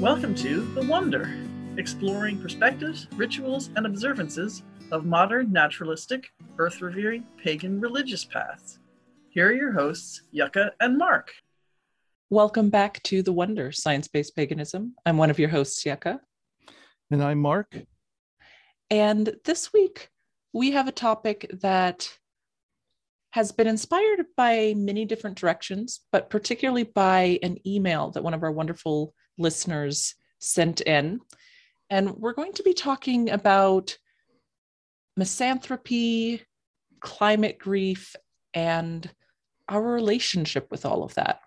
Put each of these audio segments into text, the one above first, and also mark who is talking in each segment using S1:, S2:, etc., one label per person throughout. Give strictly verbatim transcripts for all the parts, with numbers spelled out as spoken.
S1: Welcome to The Wonder, exploring perspectives, rituals, and observances of modern, naturalistic, earth-revering, pagan religious paths. Here are your hosts, Yucca and Mark.
S2: Welcome back to The Wonder, Science-Based Paganism. I'm one of your hosts, Yucca.
S3: And I'm Mark.
S2: And this week, we have a topic that has been inspired by many different directions, but particularly by an email that one of our wonderful listeners sent in. And we're going to be talking about misanthropy, climate grief, and our relationship with all of that.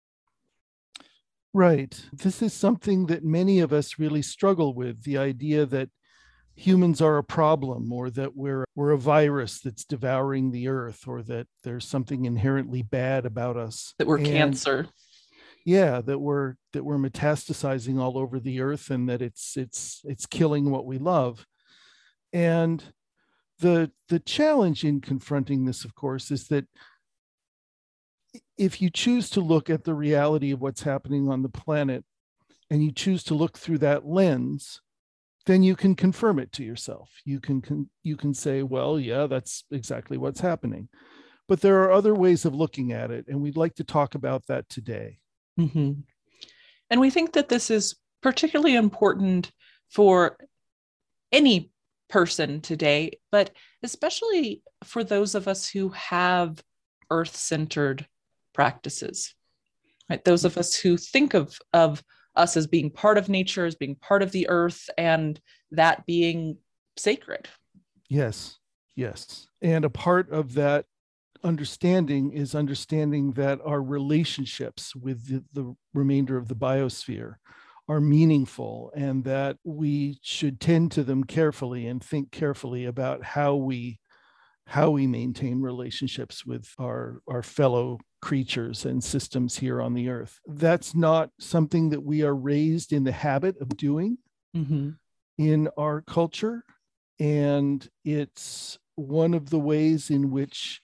S3: Right. This is something that many of us really struggle with, the idea that humans are a problem, or that we're we're a virus that's devouring the earth, or that there's something inherently bad about us.
S2: That we're
S3: and,
S2: cancer.
S3: Yeah, that we're that we're metastasizing all over the earth, and that it's it's it's killing what we love. And the the challenge in confronting this, of course, is that if you choose to look at the reality of what's happening on the planet, and you choose to look through that lens, then you can confirm it to yourself. You can, can you can say, well, yeah, that's exactly what's happening. But there are other ways of looking at it, and we'd like to talk about that today.
S2: Mm-hmm. And we think that this is particularly important for any person today, but especially for those of us who have earth-centered practices, right? Those of us who think of, of us as being part of nature, as being part of the earth, and that being sacred.
S3: Yes, yes. And a part of that understanding is understanding that our relationships with the, the remainder of the biosphere are meaningful, and that we should tend to them carefully and think carefully about how we how we maintain relationships with our, our fellow creatures and systems here on the earth. That's not something that we are raised in the habit of doing
S2: mm-hmm.
S3: in our culture. And it's one of the ways in which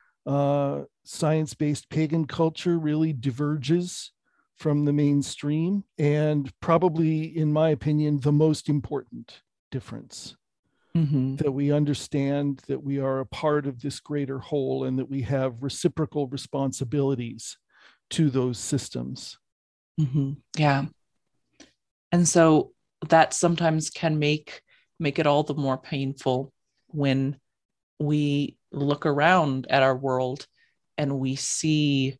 S3: uh, science-based pagan culture really diverges from the mainstream, and probably, in my opinion, the most important difference.
S2: Mm-hmm.
S3: That we understand that we are a part of this greater whole, and that we have reciprocal responsibilities to those systems.
S2: Mm-hmm. Yeah. And so that sometimes can make, make it all the more painful when we look around at our world and we see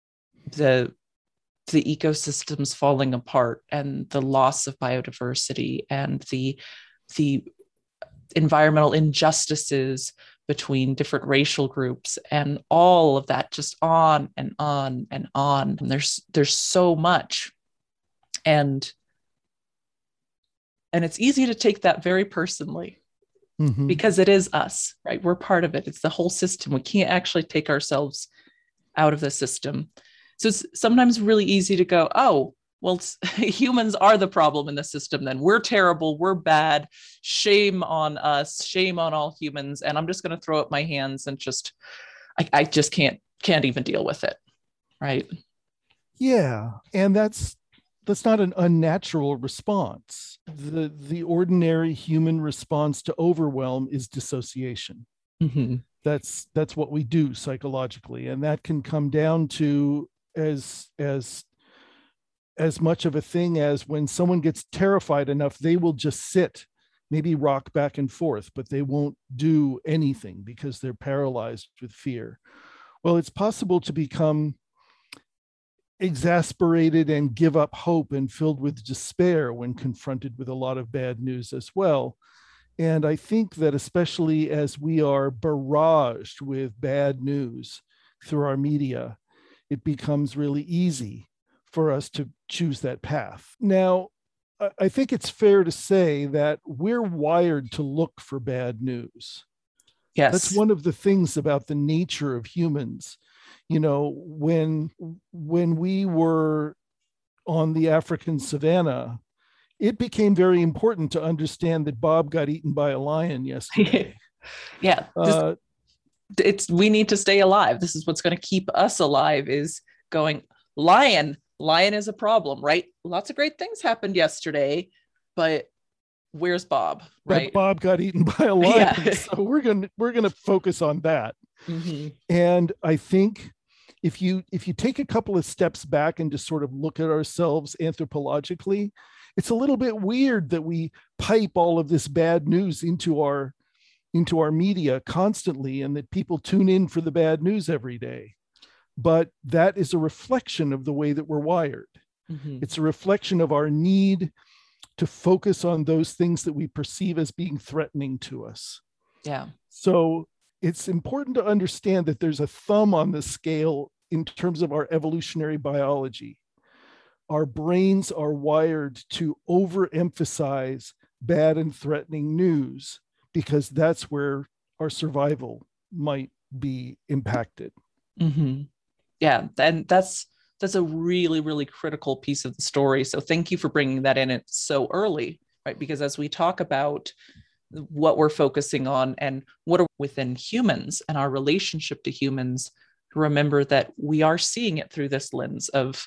S2: the, the ecosystems falling apart, and the loss of biodiversity, and the, the environmental injustices between different racial groups, and all of that, just on and on and on. And there's there's so much, and and it's easy to take that very personally,
S3: mm-hmm.
S2: because it is us, right? We're part of it. It's the whole system. We can't actually take ourselves out of the system. So it's sometimes really easy to go, oh, well, humans are the problem in the system, then we're terrible, we're bad, shame on us, shame on all humans, and I'm just going to throw up my hands and just, I, I just can't, can't even deal with it, right?
S3: Yeah, and that's, that's not an unnatural response. The, the ordinary human response to overwhelm is dissociation.
S2: Mm-hmm.
S3: That's, that's what we do psychologically, and that can come down to as, as as much of a thing as when someone gets terrified enough, they will just sit, maybe rock back and forth, but they won't do anything because they're paralyzed with fear. Well, it's possible to become exasperated and give up hope and filled with despair when confronted with a lot of bad news as well. And I think that especially as we are barraged with bad news through our media, it becomes really easy for us to choose that path. Now, I think it's fair to say that we're wired to look for bad news.
S2: Yes.
S3: That's one of the things about the nature of humans. You know, when, when we were on the African savannah, it became very important to understand that Bob got eaten by a lion yesterday.
S2: Yeah.
S3: Uh,
S2: it's, we need to stay alive. This is what's going to keep us alive, is going, lion, lion is a problem, right? Lots of great things happened yesterday, but where's Bob, right?
S3: But Bob got eaten by a lion.
S2: Yeah.
S3: So we're going to we're going to focus on that.
S2: Mm-hmm.
S3: And I think if you if you take a couple of steps back and just sort of look at ourselves anthropologically, it's a little bit weird that we pipe all of this bad news into our into our media constantly, and that people tune in for the bad news every day. But that is a reflection of the way that we're wired.
S2: Mm-hmm.
S3: It's a reflection of our need to focus on those things that we perceive as being threatening to us.
S2: Yeah.
S3: So it's important to understand that there's a thumb on the scale in terms of our evolutionary biology. Our brains are wired to overemphasize bad and threatening news because that's where our survival might be impacted.
S2: Mm-hmm. Yeah, and that's that's a really, really critical piece of the story. So thank you for bringing that in it so early, right? Because as we talk about what we're focusing on and what are within humans and our relationship to humans, remember that we are seeing it through this lens of,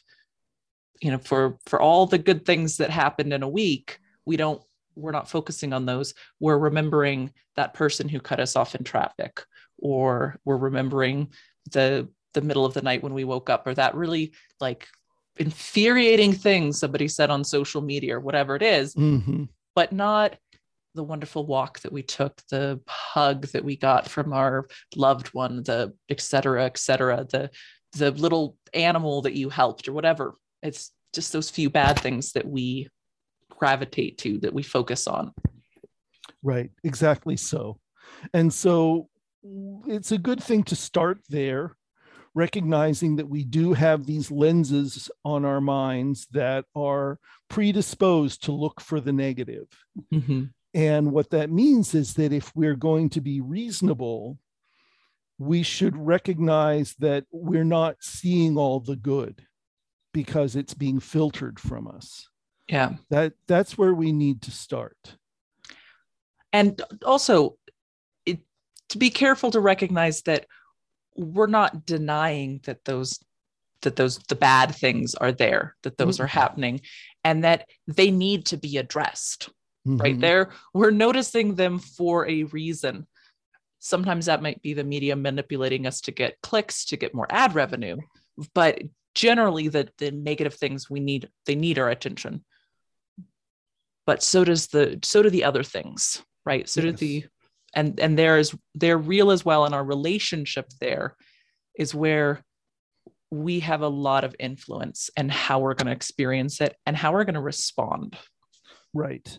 S2: you know, for for all the good things that happened in a week, we don't we're not focusing on those. We're remembering that person who cut us off in traffic, or we're remembering the the middle of the night when we woke up, or that really like infuriating thing somebody said on social media or whatever it is,
S3: mm-hmm.
S2: but not the wonderful walk that we took, the hug that we got from our loved one, the et cetera, et cetera, the, the little animal that you helped or whatever. It's just those few bad things that we gravitate to, that we focus on.
S3: Right, exactly so. And so it's a good thing to start there, recognizing that we do have these lenses on our minds that are predisposed to look for the negative.
S2: Mm-hmm.
S3: And what that means is that if we're going to be reasonable, we should recognize that we're not seeing all the good because it's being filtered from us.
S2: Yeah.
S3: That, that's where we need to start.
S2: And also, it, to be careful to recognize that we're not denying that those that those the bad things are there, that those mm-hmm. are happening, and that they need to be addressed. Mm-hmm. Right there, we're noticing them for a reason. Sometimes that might be the media manipulating us to get clicks, to get more ad revenue, but generally the the negative things we need, they need our attention. But so does the so do the other things, right? So yes. do the And and there is they're real as well. And our relationship there is where we have a lot of influence and how we're going to experience it and how we're going to respond.
S3: Right.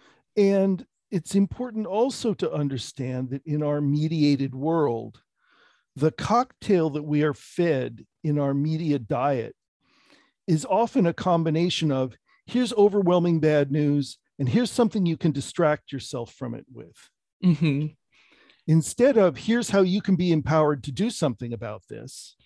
S3: And it's important also to understand that in our mediated world, the cocktail that we are fed in our media diet is often a combination of here's overwhelming bad news and here's something you can distract yourself from it with.
S2: Mm-hmm.
S3: Instead of here's how you can be empowered to do something about this.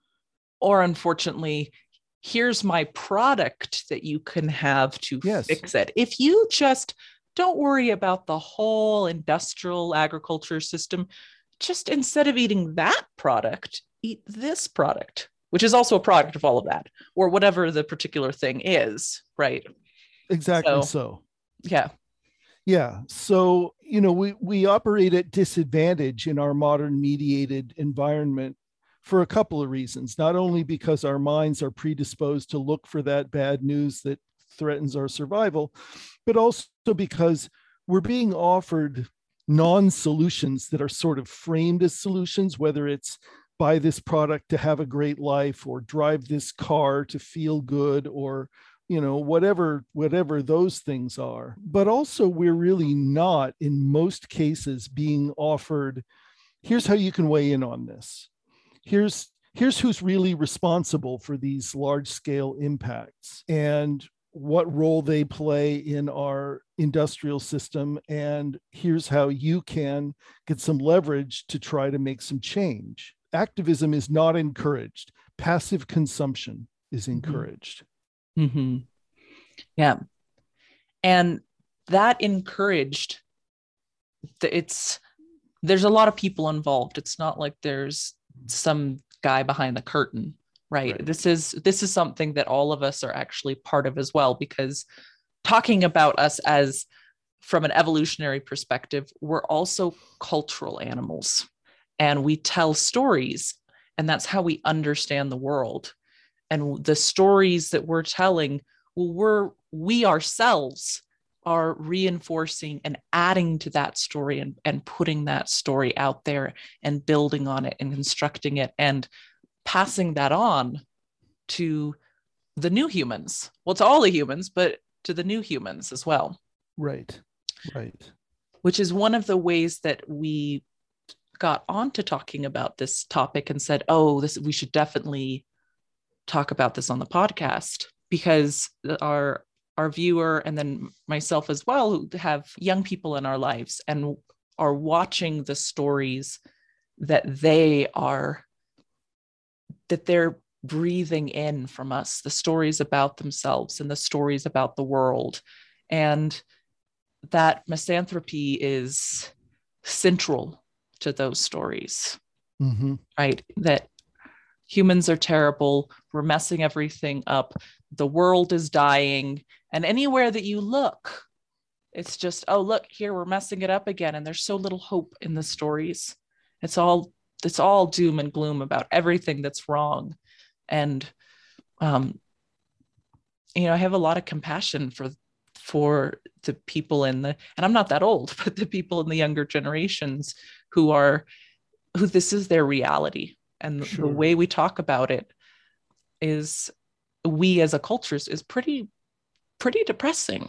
S2: Or unfortunately, here's my product that you can have to yes. fix it. If you just don't worry about the whole industrial agriculture system, just instead of eating that product, eat this product, which is also a product of all of that, or whatever the particular thing is, right?
S3: Exactly so. so.
S2: Yeah.
S3: Yeah. So, you know, we, we operate at disadvantage in our modern mediated environment for a couple of reasons, not only because our minds are predisposed to look for that bad news that threatens our survival, but also because we're being offered non-solutions that are sort of framed as solutions, whether it's buy this product to have a great life or drive this car to feel good or you know, whatever, whatever those things are. But also we're really not, in most cases, being offered, here's how you can weigh in on this. Here's, here's who's really responsible for these large scale impacts and what role they play in our industrial system. And here's how you can get some leverage to try to make some change. Activism is not encouraged. Passive consumption is encouraged. Mm-hmm.
S2: Mm-hmm. Yeah. And that encouraged, it's, there's a lot of people involved. It's not like there's some guy behind the curtain right?
S3: Right.
S2: This is this is something that all of us are actually part of as well, because talking about us as from an evolutionary perspective, we're also cultural animals, and we tell stories, and that's how we understand the world. And the stories that we're telling, well, we're we ourselves are reinforcing and adding to that story, and, and putting that story out there and building on it and constructing it and passing that on to the new humans. Well, to all the humans, but to the new humans as well.
S3: Right. Right.
S2: Which is one of the ways that we got onto talking about this topic and said, oh, this we should definitely talk about this on the podcast, because our our viewer, and then myself as well, who have young people in our lives and are watching the stories that they are that they're breathing in from us, the stories about themselves and the stories about the world. And that misanthropy is central to those stories,
S3: Mm-hmm.
S2: right? That humans are terrible, we're messing everything up, the world is dying, and anywhere that you look, it's just, oh, look, here we're messing it up again. And there's so little hope in the stories. It's all it's all doom and gloom about everything that's wrong. And um, you know, I have a lot of compassion for for the people in the, and I'm not that old, but the people in the younger generations who are, who this is their reality. And
S3: Sure.
S2: the way we talk about it is, we as a culture is pretty, pretty depressing.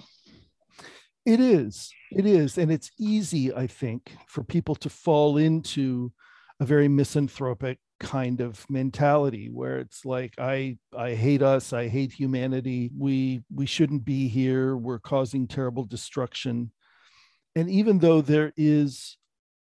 S3: It is. It is. And it's easy, I think, for people to fall into a very misanthropic kind of mentality where it's like, I I hate us, I hate humanity, we we shouldn't be here, we're causing terrible destruction. And even though there is,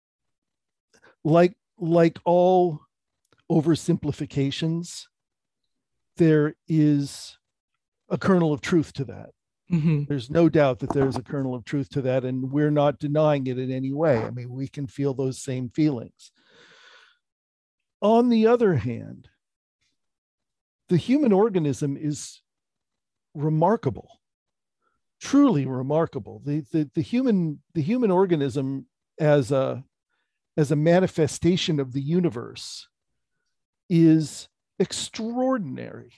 S3: like like all oversimplifications, there is a kernel of truth to that.
S2: Mm-hmm.
S3: There's no doubt that there's a kernel of truth to that, and we're not denying it in any way. I mean, we can feel those same feelings. On the other hand, the human organism is remarkable, truly remarkable. The, the, the, human, the human organism as a, as a manifestation of the universe is extraordinary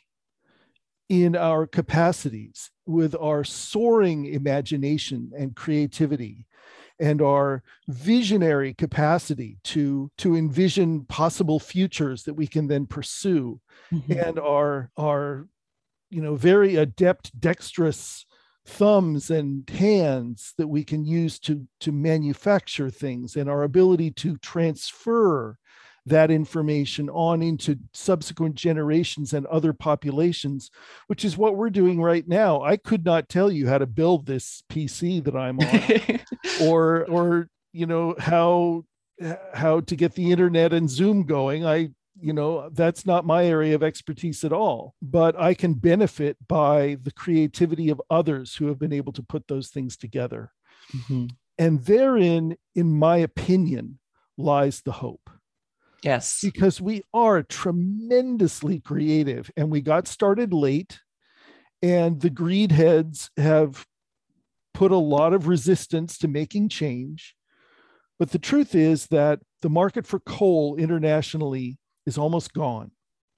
S3: in our capacities, with our soaring imagination and creativity, and our visionary capacity to, to envision possible futures that we can then pursue, mm-hmm. and our, our, you know, very adept, dexterous thumbs and hands that we can use to, to manufacture things, and our ability to transfer that information on into subsequent generations and other populations, which is what we're doing right now. I could not tell you how to build this P C that I'm on, or, or, you know, how, how to get the internet and Zoom going. I, you know, that's not my area of expertise at all, but I can benefit by the creativity of others who have been able to put those things together. Mm-hmm. And therein, in my opinion, lies the hope.
S2: Yes.
S3: Because we are tremendously creative, and we got started late, and the greed heads have put a lot of resistance to making change. But the truth is that the market for coal internationally is almost gone.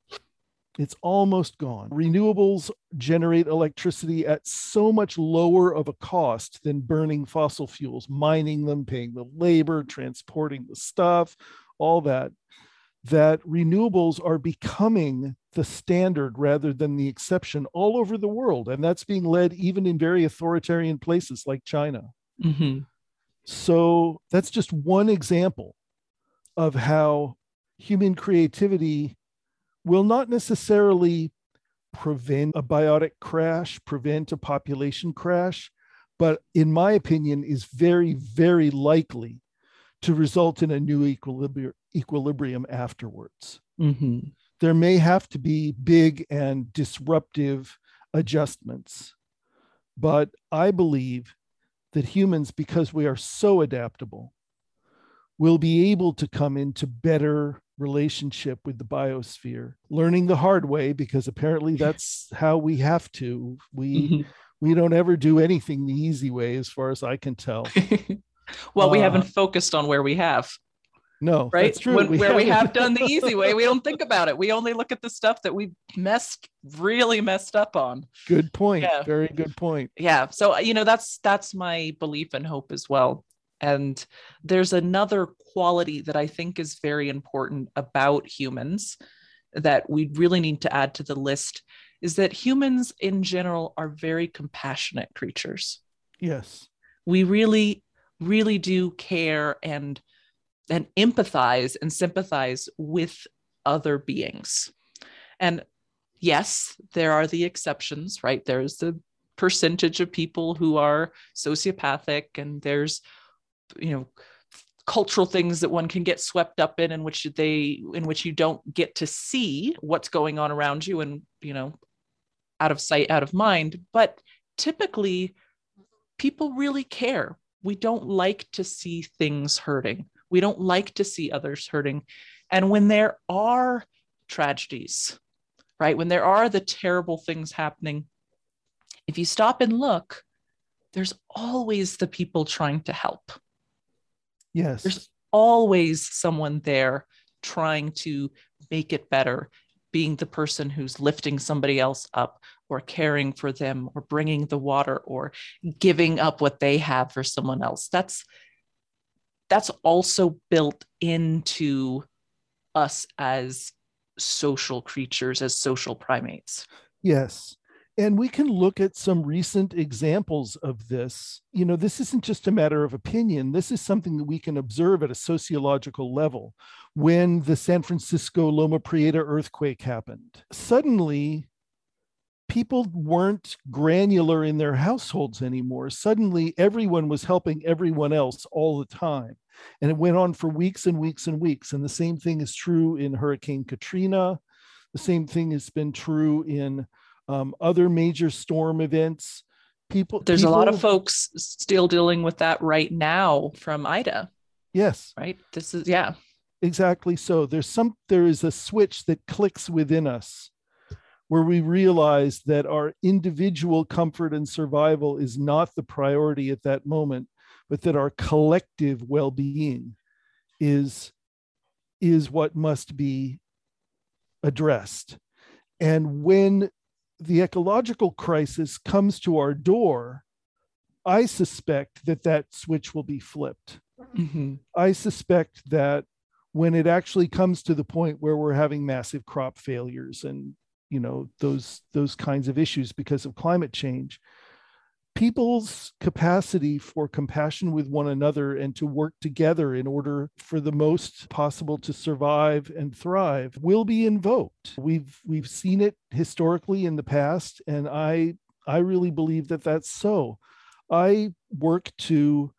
S3: It's almost gone. Renewables generate electricity at so much lower of a cost than burning fossil fuels, mining them, paying the labor, transporting the stuff, all that, that renewables are becoming the standard rather than the exception all over the world. And that's being led even in very authoritarian places like China.
S2: Mm-hmm.
S3: So that's just one example of how human creativity will not necessarily prevent a biotic crash, prevent a population crash, but in my opinion is very, very likely to result in a new equilibrium, equilibrium afterwards.
S2: Mm-hmm.
S3: There may have to be big and disruptive adjustments, but I believe that humans, because we are so adaptable, will be able to come into better relationship with the biosphere, learning the hard way, because apparently that's how we have to. We
S2: Mhm.
S3: we don't ever do anything the easy way, as far as I can tell.
S2: Well, we
S3: Uh,
S2: haven't focused on where we have,
S3: No,
S2: right?
S3: that's true.
S2: When,
S3: We
S2: where we
S3: haven't.
S2: have done the easy way, we don't think about it. We only look at the stuff that we messed, really messed up on.
S3: Good point.
S2: Yeah.
S3: Very good point.
S2: Yeah. So, you know, that's that's my belief and hope as well. And there's another quality that I think is very important about humans that we really need to add to the list, is that humans in general are very compassionate creatures.
S3: Yes.
S2: We really, really do care and and empathize and sympathize with other beings. And yes, there are the exceptions, right? There's the percentage of people who are sociopathic, and there's, you know, cultural things that one can get swept up in, in which they, in which you don't get to see what's going on around you, and, you know, out of sight, out of mind. But typically, people really care. We don't like to see things hurting. We don't like to see others hurting. And when there are tragedies, right, when there are the terrible things happening, if you stop and look, there's always the people trying to help.
S3: Yes.
S2: There's always someone there trying to make it better, being the person who's lifting somebody else up, or caring for them, or bringing the water, or giving up what they have for someone else. That's that's also built into us as social creatures, as social primates.
S3: Yes. And we can look at some recent examples of this. You know, this isn't just a matter of opinion. This is something that we can observe at a sociological level. When the San Francisco Loma Prieta earthquake happened, suddenly people weren't granular in their households anymore. Suddenly everyone was helping everyone else all the time. And it went on for weeks and weeks and weeks. And the same thing is true in Hurricane Katrina. The same thing has been true in um, other major storm events. People,
S2: There's
S3: people,
S2: a lot of folks still dealing with that right now from Ida.
S3: Yes.
S2: Right. This is, yeah.
S3: Exactly. So there's some, there is a switch that clicks within us where we realize that our individual comfort and survival is not the priority at that moment, but that our collective well-being is, is what must be addressed. And when the ecological crisis comes to our door, I suspect that that switch will be flipped.
S2: Mm-hmm.
S3: I suspect that when it actually comes to the point where we're having massive crop failures and, you know, those those kinds of issues because of climate change, people's capacity for compassion with one another and to work together in order for the most possible to survive and thrive will be invoked. We've we've seen it historically in the past, and I I really believe that that's so. I work to,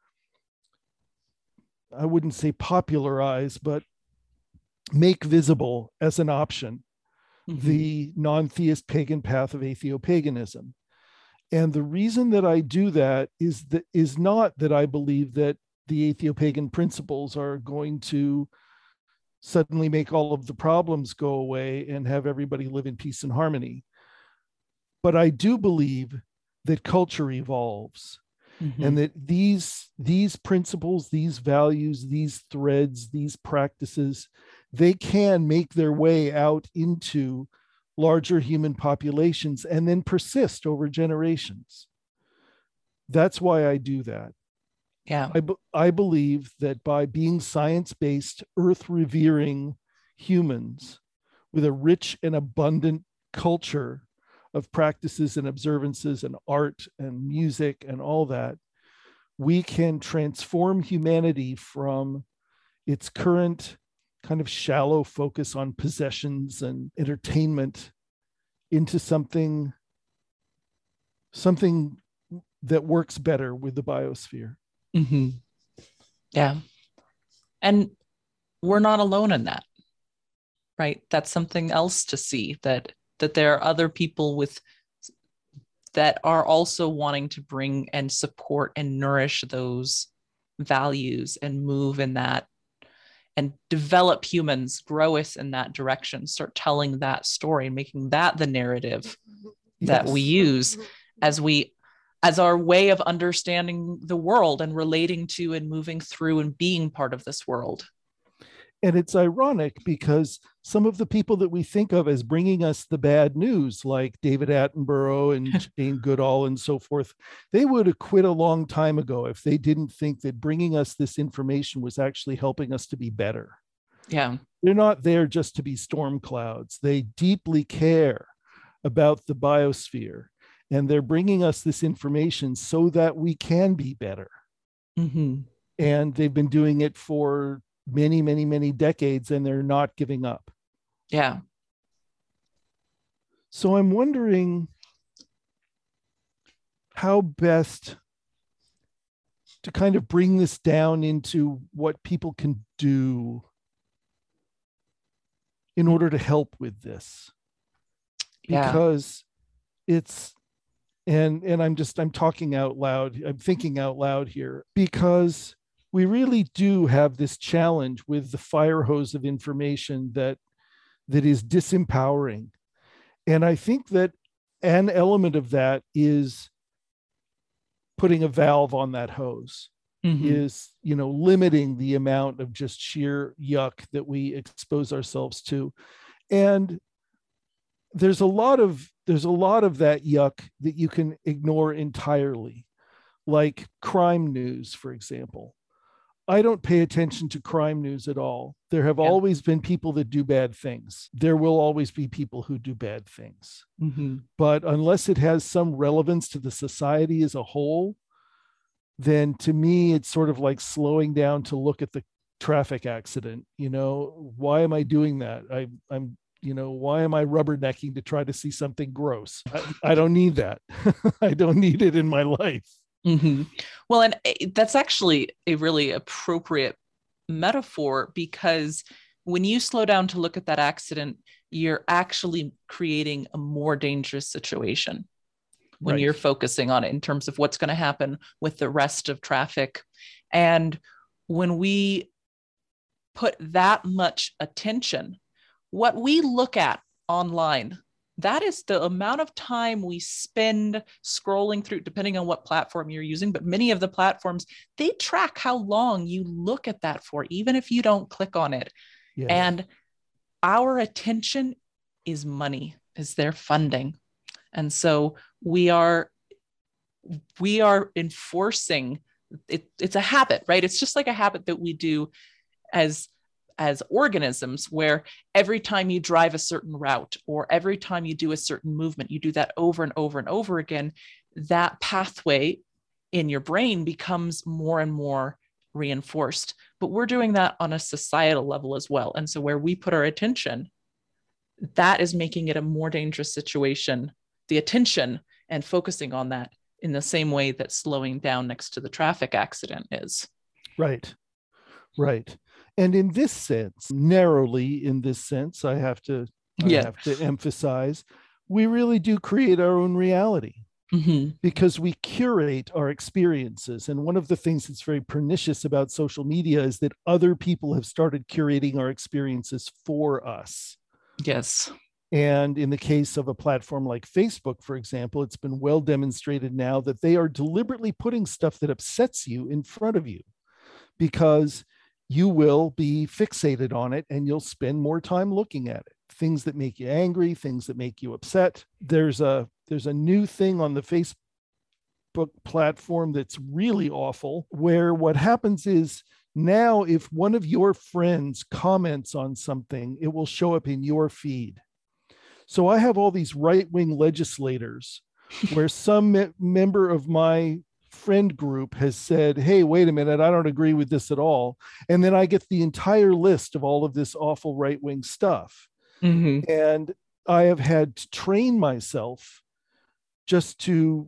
S3: I wouldn't say popularize, but make visible as an option mm-hmm. the non-theist pagan path of atheopaganism. And the reason that I do that is that is not that I believe that the atheopagan principles are going to suddenly make all of the problems go away and have everybody live in peace and harmony. But I do believe that culture evolves. Mm-hmm. And that these, these principles, these values, these threads, these practices, they can make their way out into larger human populations and then persist over generations. That's why I do that.
S2: Yeah.
S3: I, I believe that by being science-based, earth-revering humans with a rich and abundant culture of practices and observances and art and music and all that, we can transform humanity from its current kind of shallow focus on possessions and entertainment into something, something that works better with the biosphere.
S2: Mm-hmm. Yeah. And we're not alone in that, right? That's something else to see, that that there are other people with that are also wanting to bring and support and nourish those values and move in that. and develop humans, grow us in that direction, start telling that story and making that the narrative that
S3: Yes.
S2: we use as we as our way of understanding the world and relating to and moving through and being part of this world.
S3: And it's ironic because some of the people that we think of as bringing us the bad news, like David Attenborough and Jane Goodall and so forth, they would have quit a long time ago if they didn't think that bringing us this information was actually helping us to be better.
S2: Yeah.
S3: They're not there just to be storm clouds. They deeply care about the biosphere, and they're bringing us this information so that we can be better.
S2: Mm-hmm.
S3: And they've been doing it for many, many, many decades, and they're not giving up.
S2: Yeah.
S3: So I'm wondering how best to kind of bring this down into what people can do in order to help with this.
S2: Yeah.
S3: Because it's, and and I'm just, I'm talking out loud, I'm thinking out loud here, because we really do have this challenge with the fire hose of information that that is disempowering. And I think that an element of that is putting a valve on that hose, mm-hmm. is, you know, limiting the amount of just sheer yuck that we expose ourselves to. And there's a lot of, there's a lot of that yuck that you can ignore entirely, like crime news, for example. I don't pay attention to crime news at all. There have yeah. always been people that do bad things. There will always be people who do bad things. Mm-hmm. But unless it has some relevance to the society as a whole, then to me, it's sort of like slowing down to look at the traffic accident. You know, why am I doing that? I, I'm, you know, why am I rubbernecking to try to see something gross? I, I don't need that. I don't need it in my life.
S2: Mm-hmm. Well, and that's actually a really appropriate metaphor, because when you slow down to look at that accident, you're actually creating a more dangerous situation when right. you're focusing on it in terms of what's going to happen with the rest of traffic. And when we put that much attention, what we look at online, that is the amount of time we spend scrolling through, depending on what platform you're using. But many of the platforms, they track how long you look at that for, even if you don't click on it. Yes. And our attention is money, is their funding. And so we are, we are enforcing it. It's a habit, right? It's just like a habit that we do as as organisms, where every time you drive a certain route or every time you do a certain movement, you do that over and over and over again, that pathway in your brain becomes more and more reinforced. But we're doing that on a societal level as well. And so where we put our attention, that is making it a more dangerous situation, the attention and focusing on that in the same way that slowing down next to the traffic accident is.
S3: Right, right. And in this sense, narrowly in this sense, I have to, I yeah. have to emphasize, we really do create our own reality, mm-hmm. because we curate our experiences. And one of the things that's very pernicious about social media is that other people have started curating our experiences for us.
S2: Yes.
S3: And in the case of a platform like Facebook, for example, it's been well demonstrated now that they are deliberately putting stuff that upsets you in front of you, because you will be fixated on it and you'll spend more time looking at it. Things that make you angry, things that make you upset. There's a there's a new thing on the Facebook platform that's really awful, where what happens is now if one of your friends comments on something, it will show up in your feed. So I have all these right-wing legislators where some me- member of my friend group has said, hey, wait a minute, I don't agree with this at all. And then I get the entire list of all of this awful right-wing stuff. Mm-hmm. And I have had to train myself just to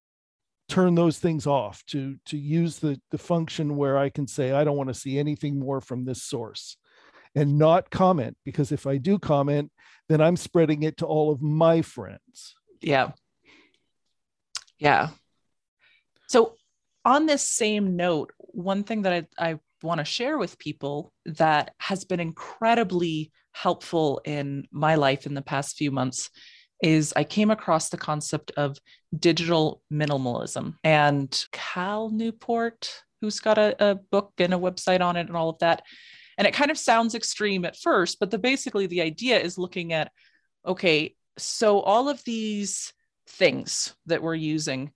S3: turn those things off, to, to use the, the function where I can say, I don't want to see anything more from this source, and not comment, because if I do comment, then I'm spreading it to all of my friends.
S2: Yeah. Yeah. So on this same note, one thing that I, I want to share with people that has been incredibly helpful in my life in the past few months is I came across the concept of digital minimalism. And Cal Newport, who's got a, a book and a website on it and all of that. And it kind of sounds extreme at first, but the basically the idea is looking at, okay, so all of these things that we're using,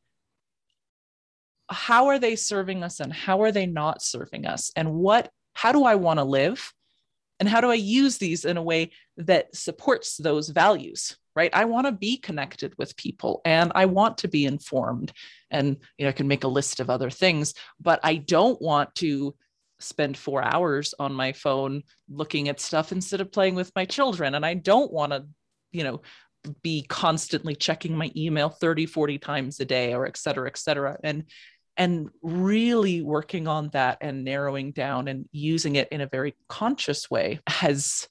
S2: how are they serving us and how are they not serving us? And what, how do I want to live? And how do I use these in a way that supports those values, right? I want to be connected with people and I want to be informed. And you know, I can make a list of other things, but I don't want to spend four hours on my phone looking at stuff instead of playing with my children. And I don't want to, you know, be constantly checking my email thirty, forty times a day, or et cetera, et cetera. And and really working on that and narrowing down and using it in a very conscious way has,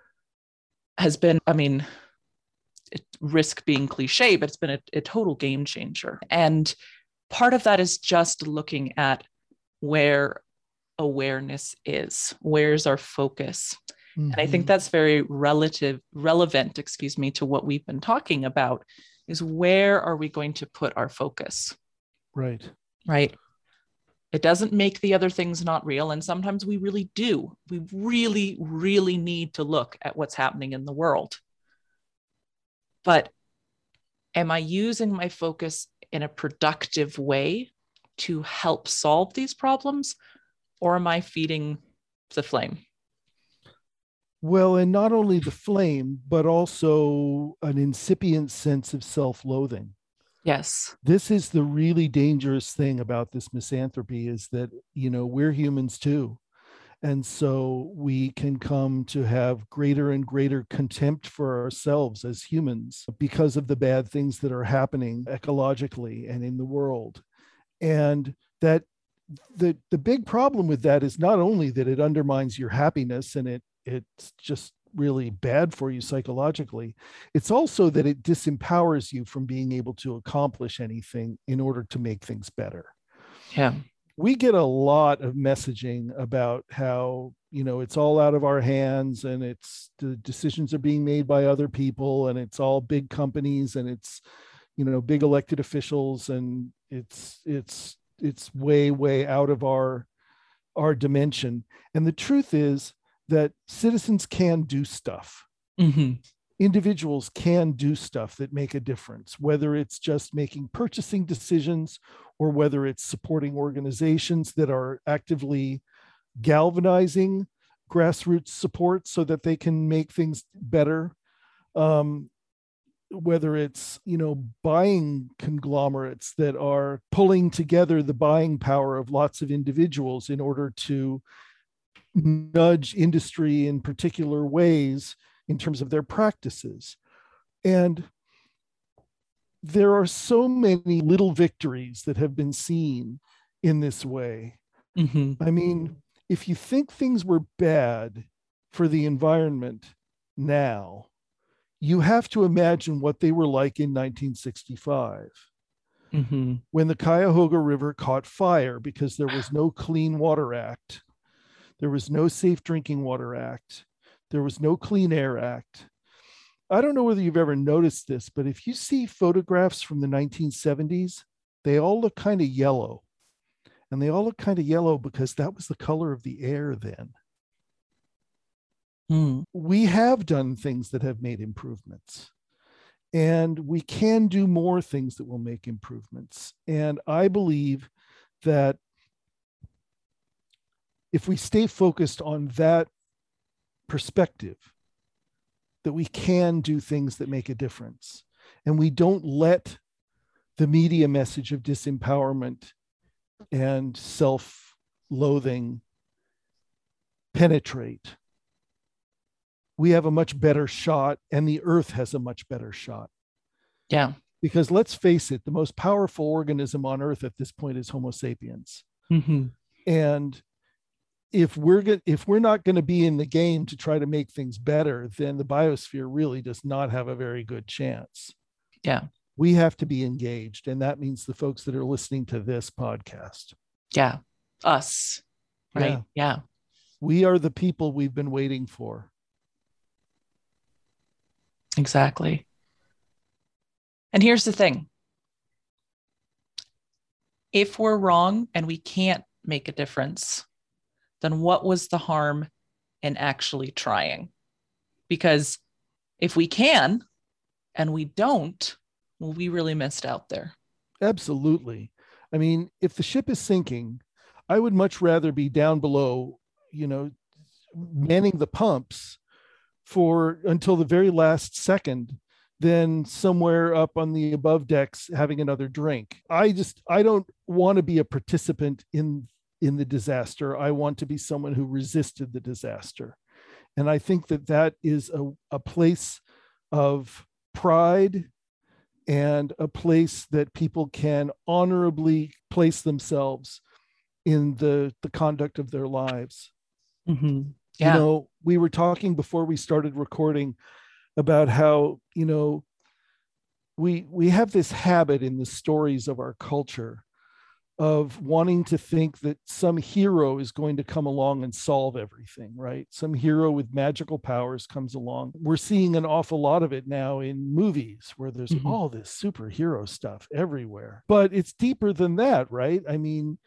S2: has been, I mean, it, risk being cliche, but it's been a, a total game changer. And part of that is just looking at where awareness is, where's our focus. Mm-hmm. And I think that's very relative, relevant, excuse me, to what we've been talking about, is where are we going to put our focus?
S3: Right.
S2: Right. It doesn't make the other things not real. And sometimes we really do. We really, really need to look at what's happening in the world. But am I using my focus in a productive way to help solve these problems? Or am I feeding the flame?
S3: Well, and not only the flame, but also an incipient sense of self-loathing.
S2: Yes.
S3: This is the really dangerous thing about this misanthropy, is that, you know, we're humans too. And so we can come to have greater and greater contempt for ourselves as humans because of the bad things that are happening ecologically and in the world. And that the, the big problem with that is not only that it undermines your happiness and it it's just really bad for you psychologically, it's also that it disempowers you from being able to accomplish anything in order to make things better.
S2: Yeah.
S3: We get a lot of messaging about how, you know, it's all out of our hands and it's the decisions are being made by other people and it's all big companies and it's, you know, big elected officials and it's, it's, it's way, way out of our, our dimension. And the truth is that citizens can do stuff.
S2: Mm-hmm.
S3: Individuals can do stuff that make a difference, whether it's just making purchasing decisions or whether it's supporting organizations that are actively galvanizing grassroots support so that they can make things better. Um, whether it's, you know, buying conglomerates that are pulling together the buying power of lots of individuals in order to nudge industry in particular ways in terms of their practices. And there are so many little victories that have been seen in this way.
S2: Mm-hmm.
S3: I mean, if you think things were bad for the environment now, you have to imagine what they were like in nineteen sixty-five.
S2: Mm-hmm.
S3: When the Cuyahoga River caught fire because there was no Clean Water Act. There was no Safe Drinking Water Act. There was no Clean Air Act. I don't know whether you've ever noticed this, but if you see photographs from the nineteen seventies, they all look kind of yellow. And they all look kind of yellow because that was the color of the air then.
S2: Mm.
S3: We have done things that have made improvements. And we can do more things that will make improvements. And I believe that if we stay focused on that perspective, that we can do things that make a difference. And we don't let the media message of disempowerment and self-loathing penetrate. We have a much better shot, and the earth has a much better shot.
S2: Yeah.
S3: Because let's face it, the most powerful organism on earth at this point is Homo sapiens.
S2: Mm-hmm.
S3: And if we're go- if we're not going to be in the game to try to make things better, then the biosphere really does not have a very good chance.
S2: Yeah.
S3: We have to be engaged. And that means the folks that are listening to this podcast.
S2: Yeah. Us. right? Yeah.
S3: We are the people we've been waiting for.
S2: Exactly. And here's the thing. If we're wrong and we can't make a difference, then what was the harm in actually trying? Because if we can and we don't, well, we really missed out there.
S3: Absolutely. I mean, if the ship is sinking, I would much rather be down below, you know, manning the pumps for until the very last second than somewhere up on the above decks having another drink. I just, I don't want to be a participant in in the disaster. I want to be someone who resisted the disaster. And I think that that is a, a place of pride and a place that people can honorably place themselves in the, the conduct of their lives.
S2: Mm-hmm. Yeah.
S3: You know, we were talking before we started recording about how, you know, we we have this habit in the stories of our culture of wanting to think that some hero is going to come along and solve everything, right? Some hero with magical powers comes along. We're seeing an awful lot of it now in movies where there's mm-hmm. all this superhero stuff everywhere. But it's deeper than that, right? I mean,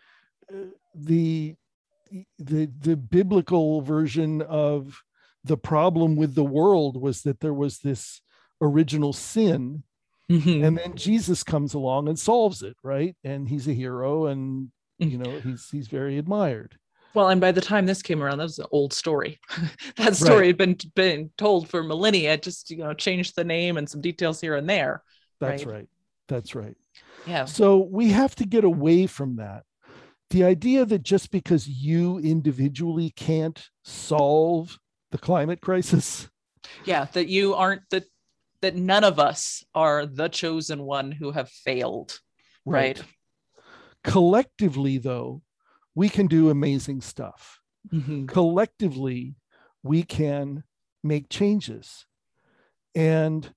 S3: the the the biblical version of the problem with the world was that there was this original sin. Mm-hmm. And then Jesus comes along and solves it, right? And he's a hero, and you know, he's he's very admired.
S2: Well, and by the time this came around, that was an old story. That story right. had been been told for millennia. Just, you know, changed the name and some details here and there.
S3: That's
S2: right.
S3: right. That's right.
S2: Yeah.
S3: So we have to get away from that. The idea that just because you individually can't solve the climate crisis.
S2: Yeah, that you aren't the that none of us are the chosen one who have failed, right? right?
S3: Collectively, though, we can do amazing stuff. Mm-hmm. Collectively, we can make changes. And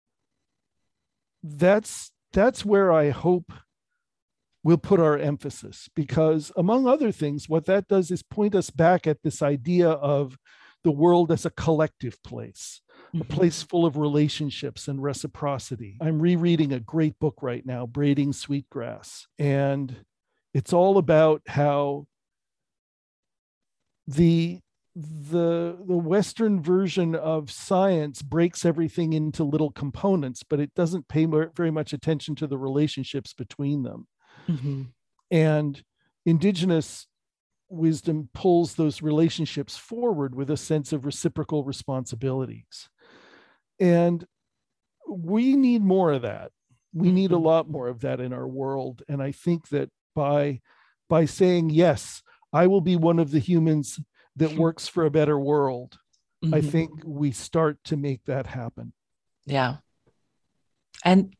S3: that's that's where I hope we'll put our emphasis, because among other things, what that does is point us back at this idea of the world as a collective place. A place full of relationships and reciprocity. I'm rereading a great book right now, Braiding Sweetgrass. And it's all about how the, the, the Western version of science breaks everything into little components, but it doesn't pay very much attention to the relationships between them. Mm-hmm. And indigenous wisdom pulls those relationships forward with a sense of reciprocal responsibilities. And we need more of that. We need a lot more of that in our world. And I think that by, by saying, yes, I will be one of the humans that works for a better world, mm-hmm. I think we start to make that happen.
S2: Yeah. And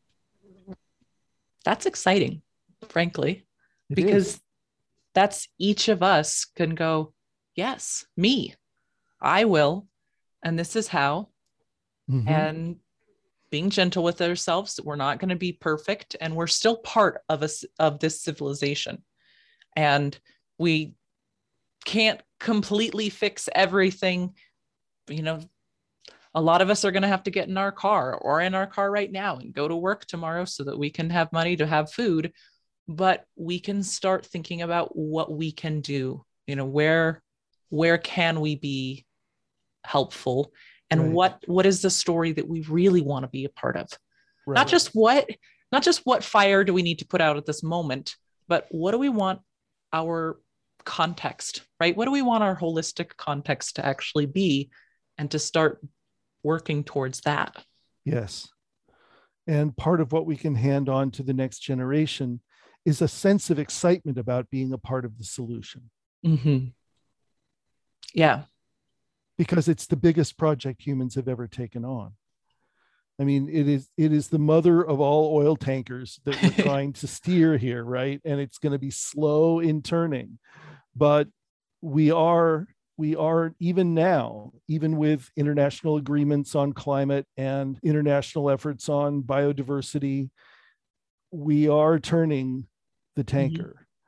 S2: that's exciting, frankly, it because is. That's each of us can go, yes, me, I will. And this is how. Mm-hmm. And being gentle with ourselves. We're not going to be perfect, and we're still part of us of this civilization. And we can't completely fix everything. You know, a lot of us are going to have to get in our car or in our car right now and go to work tomorrow so that we can have money to have food. But we can start thinking about what we can do. You know, where where can we be helpful? And right. what what is the story that we really want to be a part of? Right. Not just what, not just what fire do we need to put out at this moment, but what do we want our context, right? What do we want our holistic context to actually be, and to start working towards that?
S3: Yes. And part of what we can hand on to the next generation is a sense of excitement about being a part of the solution.
S2: Mm-hmm. Yeah.
S3: Because it's the biggest project humans have ever taken on. I mean, it is it is the mother of all oil tankers that we're trying to steer here, right? And it's going to be slow in turning. But we are, we are even now, even with international agreements on climate and international efforts on biodiversity, we are turning the tanker. Mm-hmm.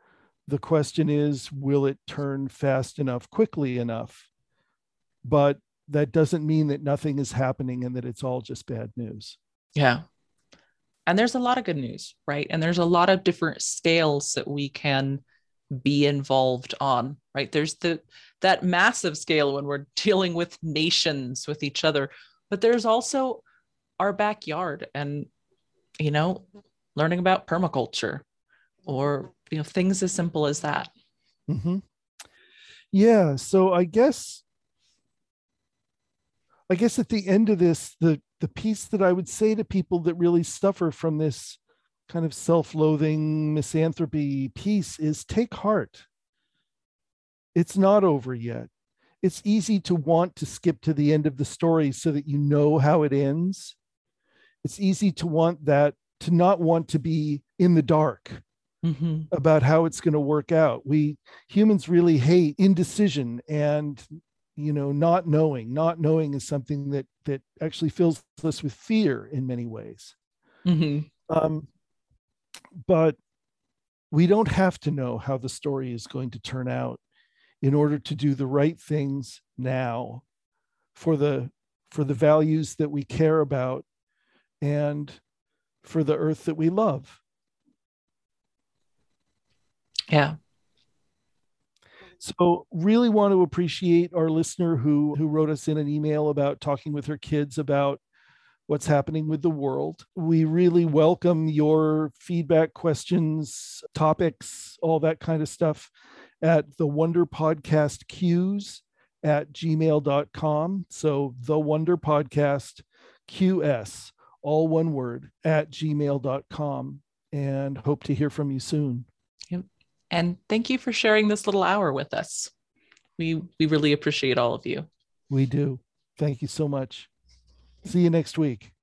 S3: The question is, will it turn fast enough, quickly enough? But that doesn't mean that nothing is happening and that it's all just bad news.
S2: Yeah. And there's a lot of good news, right? And there's a lot of different scales that we can be involved on, right? There's the that massive scale when we're dealing with nations, with each other, but there's also our backyard and, you know, learning about permaculture or, you know, things as simple as that.
S3: Mm-hmm. Yeah. So I guess, I guess at the end of this, the, the piece that I would say to people that really suffer from this kind of self-loathing misanthropy piece is take heart. It's not over yet. It's easy to want to skip to the end of the story so that you know how it ends. It's easy to want that, to not want to be in the dark mm-hmm. about how it's going to work out. We humans really hate indecision and, you know, not knowing. Not knowing is something that that actually fills us with fear in many ways. Mm-hmm. Um, but we don't have to know how the story is going to turn out in order to do the right things now for the for the values that we care about and for the earth that we love.
S2: Yeah.
S3: So really want to appreciate our listener who who wrote us in an email about talking with her kids about what's happening with the world. We really welcome your feedback, questions, topics, all that kind of stuff at the Wonder Podcast Qs at gmail dot com. So the Wonder Podcast Q S, all one word, at gmail dot com, and hope to hear from you soon.
S2: Yep. And thank you for sharing this little hour with us. We we really appreciate all of you.
S3: We do. Thank you so much. See you next week.